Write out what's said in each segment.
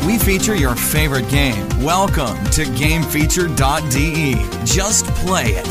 We feature your favorite game. Welcome to GameFeature.de. Just play it.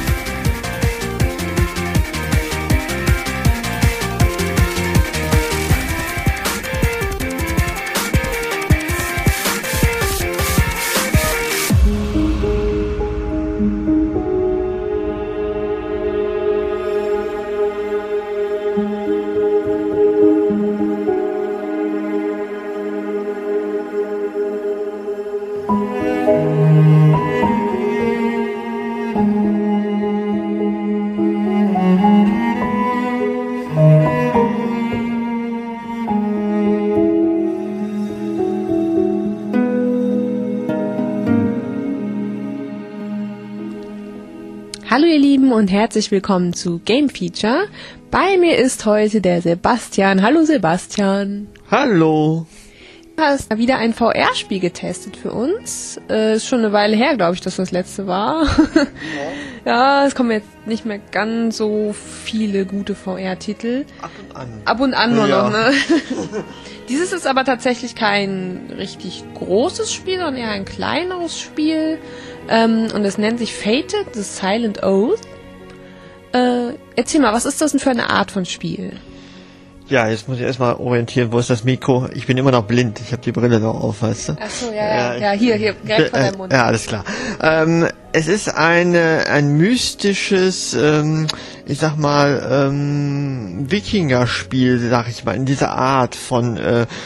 Hallo ihr Lieben und herzlich willkommen zu Game Feature. Bei mir ist heute der Sebastian. Hallo Sebastian. Hallo. Du hast wieder ein VR-Spiel getestet für uns. Ist schon eine Weile her, glaube ich, dass das letzte war. Ja, es kommen jetzt nicht mehr ganz so viele gute VR-Titel. Ab und an nur noch, ne? Dieses ist aber tatsächlich kein richtig großes Spiel, sondern eher ein kleineres Spiel. Und es nennt sich Fated, The Silent Oath. Erzähl mal, was ist das denn für eine Art von Spiel? Ja, jetzt muss ich erstmal orientieren, wo ist das Mikro? Ich bin immer noch blind, ich habe die Brille noch auf, weißt du? Achso, ja, hier, direkt vor deinem Mund. Ja, alles klar. Es ist ein mystisches, ich sag mal, Wikinger-Spiel, sag ich mal, in dieser Art von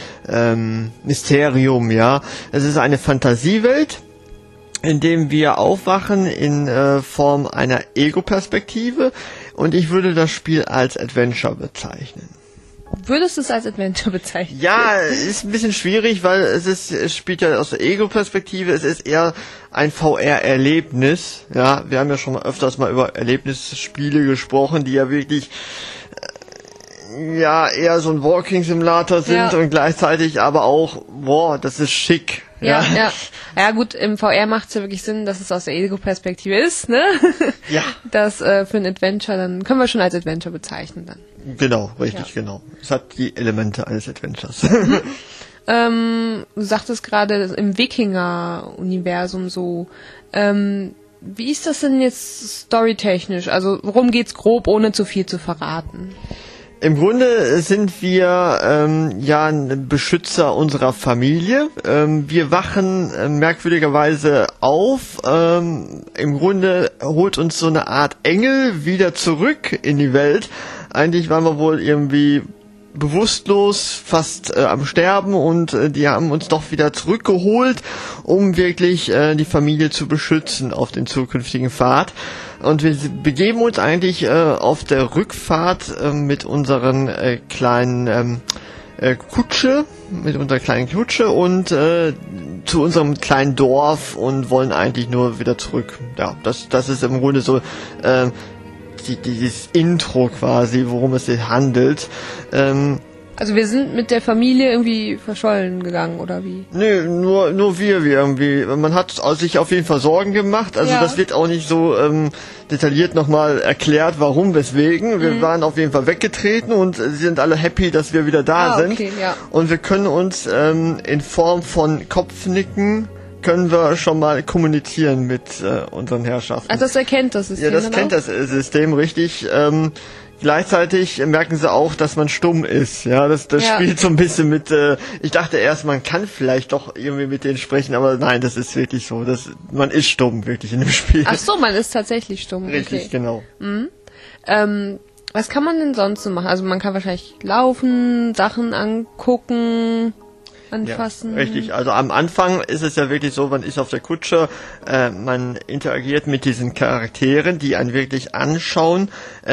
Mysterium, ja. Es ist eine Fantasiewelt, in dem wir aufwachen in Form einer Ego-Perspektive, und ich würde das Spiel als Adventure bezeichnen. Würdest du es als Adventure bezeichnen? Ja, ist ein bisschen schwierig, weil es spielt ja aus der Ego-Perspektive, es ist eher ein VR-Erlebnis. Ja, wir haben ja schon öfters mal über Erlebnisspiele gesprochen, die ja wirklich eher so ein Walking-Simulator sind und gleichzeitig aber auch, das ist schick. Ja, gut, im VR macht es ja wirklich Sinn, dass es aus der Ego-Perspektive ist, ne? Ja. Das für ein Adventure, dann können wir schon als Adventure bezeichnen dann. Genau, richtig, genau. Es hat die Elemente eines Adventures. Du sagtest gerade im Wikinger-Universum so, wie ist das denn jetzt storytechnisch? Also worum geht's grob, ohne zu viel zu verraten? Im Grunde sind wir ein Beschützer unserer Familie. Wir wachen merkwürdigerweise auf. Im Grunde holt uns so eine Art Engel wieder zurück in die Welt. Eigentlich waren wir wohl irgendwie bewusstlos, fast am Sterben, und die haben uns doch wieder zurückgeholt, um wirklich die Familie zu beschützen auf den zukünftigen Pfad. Und wir begeben uns eigentlich auf der Rückfahrt mit unseren kleinen Kutsche und zu unserem kleinen Dorf und wollen eigentlich nur wieder zurück. Ja, das ist im Grunde so dieses Intro quasi, worum es sich handelt. Also wir sind mit der Familie irgendwie verschollen gegangen, oder wie? Nö, nur wir irgendwie. Man hat sich auf jeden Fall Sorgen gemacht. Also das wird auch nicht so detailliert nochmal erklärt, warum, weswegen. Wir waren auf jeden Fall weggetreten und sind alle happy, dass wir wieder da sind. Okay, ja. Und wir können uns in Form von Kopfnicken können wir schon mal kommunizieren mit unseren Herrschaften. Also das erkennt das System. Ja, das kennt das System, richtig. Gleichzeitig merken sie auch, dass man stumm ist. Ja, das spielt so ein bisschen mit. Ich dachte erst, man kann vielleicht doch irgendwie mit denen sprechen, aber nein, das ist wirklich so. Man ist stumm, wirklich in dem Spiel. Ach so, man ist tatsächlich stumm. Richtig, okay. Genau. Mhm. Was kann man denn sonst so machen? Also man kann wahrscheinlich laufen, Sachen angucken, anfassen. Ja, richtig, also am Anfang ist es ja wirklich so, man ist auf der Kutsche, man interagiert mit diesen Charakteren, die einen wirklich anschauen,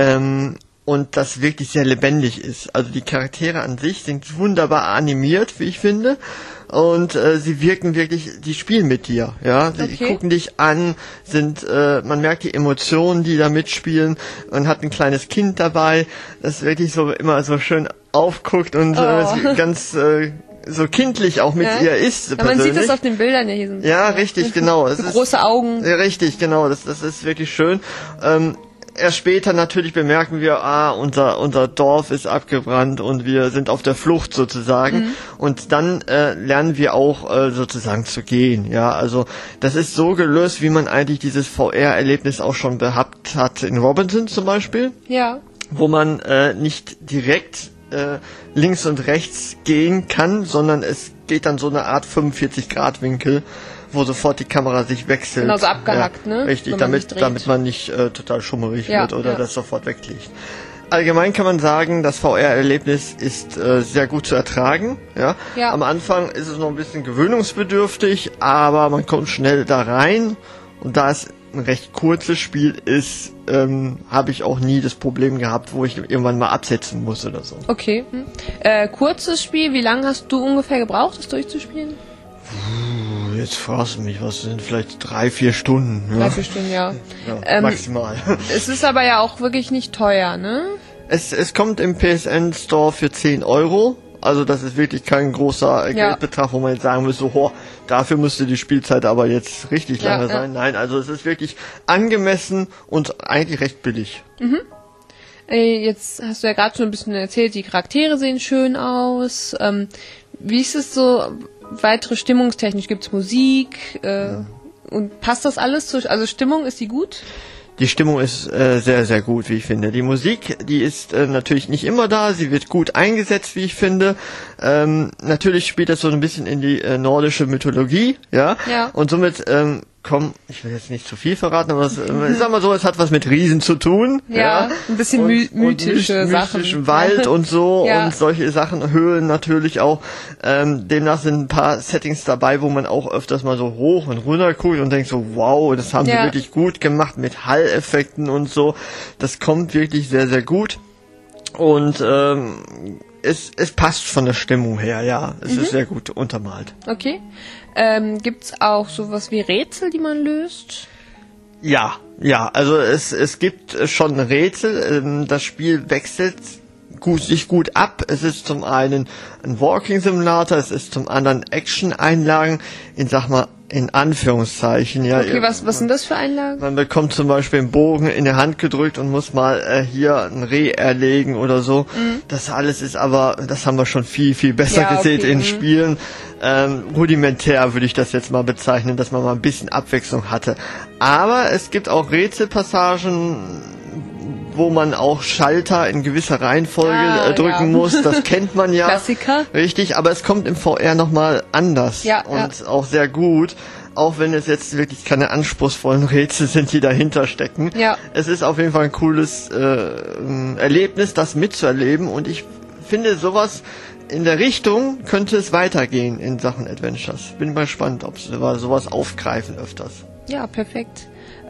und das wirklich sehr lebendig ist. Also die Charaktere an sich sind wunderbar animiert, wie ich finde, und sie wirken wirklich, die spielen mit dir, ja, sie gucken dich an, man merkt die Emotionen, die da mitspielen, man hat ein kleines Kind dabei, das wirklich so immer so schön aufguckt und ganz so kindlich auch mit ihr ist. Ja, man sieht das auf den Bildern ja hier so. Ja, richtig, genau. So große Augen. Ja, richtig, genau. Das ist wirklich schön. erst später natürlich bemerken wir, unser Dorf ist abgebrannt und wir sind auf der Flucht sozusagen. Und dann lernen wir auch sozusagen zu gehen. Ja, also das ist so gelöst, wie man eigentlich dieses VR-Erlebnis auch schon gehabt hat in Robinson zum Beispiel. Ja. Wo man nicht direkt links und rechts gehen kann, sondern es geht dann so eine Art 45-Grad-Winkel, wo sofort die Kamera sich wechselt. Genau, so abgehackt, ne? Richtig, damit man nicht total schummerig wird oder das sofort wegliegt. Allgemein kann man sagen, das VR-Erlebnis ist sehr gut zu ertragen. Ja? Am Anfang ist es noch ein bisschen gewöhnungsbedürftig, aber man kommt schnell da rein. Und da es ein recht kurzes Spiel ist, habe ich auch nie das Problem gehabt, wo ich irgendwann mal absetzen muss oder so. Okay. Kurzes Spiel, wie lange hast du ungefähr gebraucht, das durchzuspielen? Jetzt fragst du mich, was sind vielleicht 3-4 Stunden? Ja. 3-4 Stunden, ja. Maximal. Es ist aber ja auch wirklich nicht teuer, ne? Es kommt im PSN Store für 10 €. Also das ist wirklich kein großer Geldbetrag, wo man jetzt sagen müsste, dafür müsste die Spielzeit aber jetzt richtig lange sein. Nein, also es ist wirklich angemessen und eigentlich recht billig. Jetzt hast du ja gerade schon ein bisschen erzählt, die Charaktere sehen schön aus. Wie ist es so weitere stimmungstechnisch? Gibt's Musik? Und passt das alles? Also Stimmung, ist die gut? Die Stimmung ist sehr, sehr gut, wie ich finde. Die Musik, die ist natürlich nicht immer da, sie wird gut eingesetzt, wie ich finde. Natürlich spielt das so ein bisschen in die nordische Mythologie, ja. Und somit ich will jetzt nicht zu viel verraten, aber ich sag mal so, es hat was mit Riesen zu tun. Ja, ein bisschen mythische Sachen. Mystischen Wald und so und solche Sachen, Höhlen natürlich auch. Demnach sind ein paar Settings dabei, wo man auch öfters mal so hoch und runter guckt und denkt so, wow, das haben sie wirklich gut gemacht mit Halleffekten und so. Das kommt wirklich sehr, sehr gut. Und es passt von der Stimmung her, ja. Es ist sehr gut untermalt. Okay. Gibt's auch sowas wie Rätsel, die man löst? Ja, also es gibt schon Rätsel. Das Spiel wechselt sich gut ab. Es ist zum einen ein Walking Simulator, es ist zum anderen Action-Einlagen, in Anführungszeichen. Ja, okay, was sind das für Einlagen? Man bekommt zum Beispiel einen Bogen in die Hand gedrückt und muss mal hier ein Reh erlegen oder so. Das alles ist aber, das haben wir schon viel, viel besser gesehen in Spielen. Rudimentär würde ich das jetzt mal bezeichnen, dass man mal ein bisschen Abwechslung hatte. Aber es gibt auch Rätselpassagen, wo man auch Schalter in gewisser Reihenfolge drücken muss. Das kennt man ja. Klassiker. Richtig, aber es kommt im VR nochmal anders und auch sehr gut. Auch wenn es jetzt wirklich keine anspruchsvollen Rätsel sind, die dahinter stecken. Ja. Es ist auf jeden Fall ein cooles Erlebnis, das mitzuerleben. Und ich finde, sowas in der Richtung könnte es weitergehen in Sachen Adventures. Bin mal gespannt, ob sie sowas aufgreifen öfters. Ja, perfekt.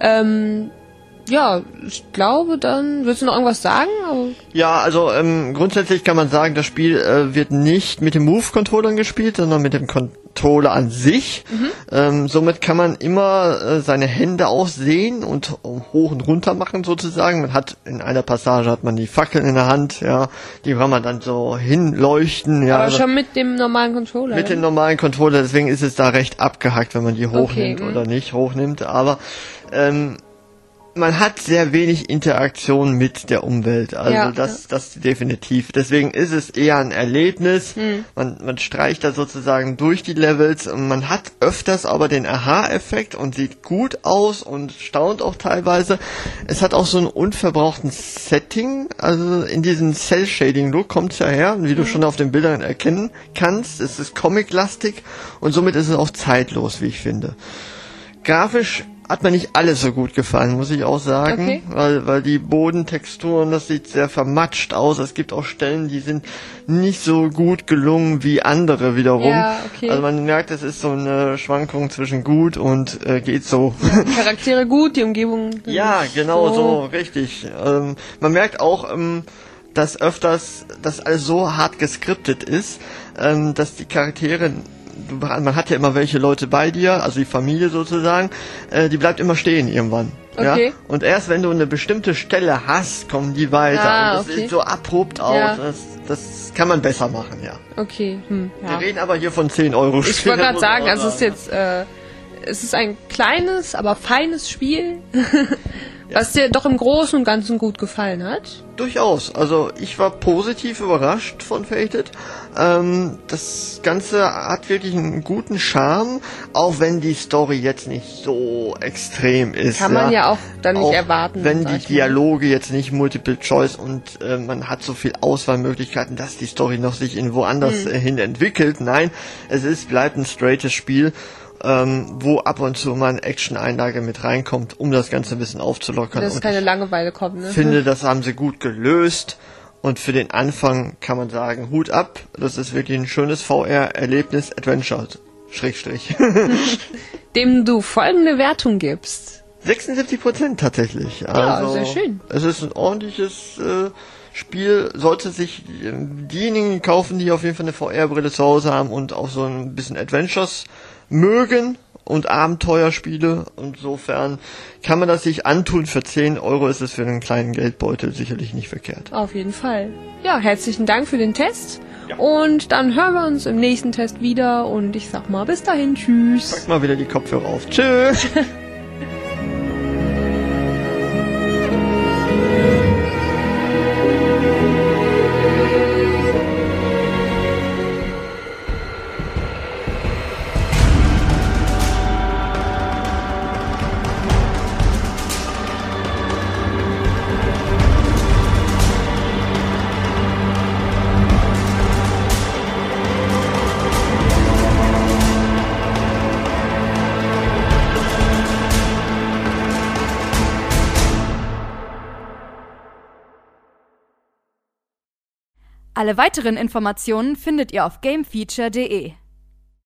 Ja, ich glaube, dann willst du noch irgendwas sagen? Ja, also grundsätzlich kann man sagen, das Spiel wird nicht mit den Move-Controllern gespielt, sondern mit dem Controller an sich. Somit kann man immer seine Hände auch sehen und hoch und runter machen sozusagen. Man hat in einer Passage hat man die Fackeln in der Hand, ja, die kann man dann so hinleuchten. Ja, aber schon mit dem normalen Controller? Mit dem normalen Controller, deswegen ist es da recht abgehackt, wenn man die hochnimmt oder nicht hochnimmt. Aber man hat sehr wenig Interaktion mit der Umwelt, also das definitiv. Deswegen ist es eher ein Erlebnis. Man streicht da sozusagen durch die Levels und man hat öfters aber den Aha-Effekt und sieht gut aus und staunt auch teilweise. Es hat auch so einen unverbrauchten Setting, also in diesem Cell-Shading-Look kommt es ja her, wie du schon auf den Bildern erkennen kannst. Es ist comic-lastig und somit ist es auch zeitlos, wie ich finde. Grafisch hat mir nicht alles so gut gefallen, muss ich auch sagen, weil die Bodentexturen, das sieht sehr vermatscht aus. Es gibt auch Stellen, die sind nicht so gut gelungen wie andere wiederum. Ja, okay. Also man merkt, es ist so eine Schwankung zwischen gut und geht so. Ja, die Charaktere gut, die Umgebung. Ja, genau so richtig. Man merkt auch, dass öfters das alles so hart geskriptet ist, dass die Charaktere, man hat ja immer welche Leute bei dir, also die Familie sozusagen, die bleibt immer stehen irgendwann. Okay. Ja? Und erst wenn du eine bestimmte Stelle hast, kommen die weiter. Und das sieht so abrupt aus. Ja. Das kann man besser machen, ja. Okay. Wir reden aber hier von 10 €. Ich wollte gerade sagen, also es ist jetzt, es ist ein kleines, aber feines Spiel. Was dir doch im Großen und Ganzen gut gefallen hat? Durchaus. Also ich war positiv überrascht von Fated. Das Ganze hat wirklich einen guten Charme, auch wenn die Story jetzt nicht so extrem ist. Kann man ja auch dann nicht erwarten. Wenn die Dialoge jetzt nicht Multiple Choice und man hat so viel Auswahlmöglichkeiten, dass die Story noch sich in woanders hin entwickelt. Nein, bleibt ein straightes Spiel, wo ab und zu mal eine Action-Einlage mit reinkommt, um das Ganze ein bisschen aufzulockern. Dass keine Langeweile kommt, ne? Ich finde, das haben sie gut gelöst. Und für den Anfang kann man sagen, Hut ab. Das ist wirklich ein schönes VR-Erlebnis, Adventure, Schrägstrich. Dem du folgende Wertung gibst. 76% tatsächlich. Ja, also, sehr schön. Es ist ein ordentliches Spiel. Sollte sich diejenigen kaufen, die auf jeden Fall eine VR-Brille zu Hause haben und auch so ein bisschen Adventures mögen und Abenteuerspiele. Insofern kann man das sich antun. Für 10 € ist es für einen kleinen Geldbeutel sicherlich nicht verkehrt. Auf jeden Fall. Ja, herzlichen Dank für den Test. Ja. Und dann hören wir uns im nächsten Test wieder. Und ich sag mal, bis dahin, tschüss. Pack mal wieder die Kopfhörer auf. Tschüss. Alle weiteren Informationen findet ihr auf gamefeature.de.